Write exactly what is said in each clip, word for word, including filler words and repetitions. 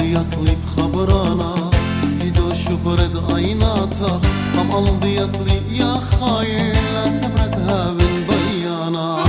يطلب خبرانا يدو شبرد عيناتها هم aldı يطلب يا خاير لا سبرتها من بيانا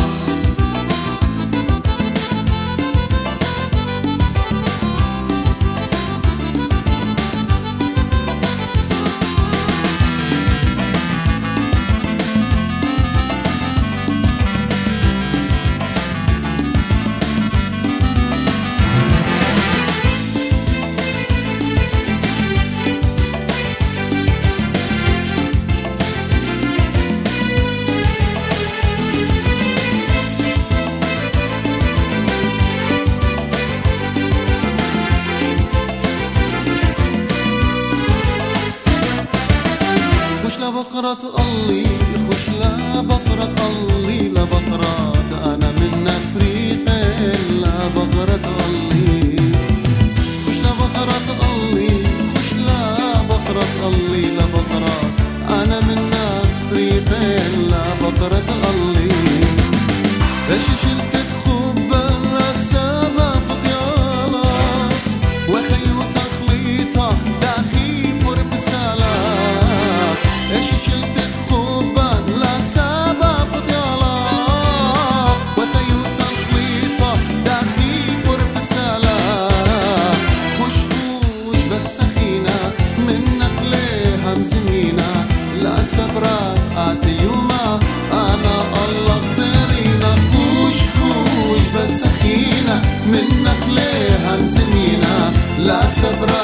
بقرة الله خوش لا بقرة الله لا بقرة أنا من نفريق لا بقرة الله خوش لا بقرة الله خوش لا بقرة الله لا بقرة أنا من نفريق لا بقرة الله ليش شلت تخب السبب طيالة وخيو تخليطة داخي قرب سلام ايش شلت تخوبا لا سبب طيالة وثيو تخليطة داخي قرب سلام خوش خوش بس سخينة من نخليها مزمينة لا سبرة آتيوما أنا الله قدرينا خوش خوش بس سخينة من نخليها مزمينة لا سبرة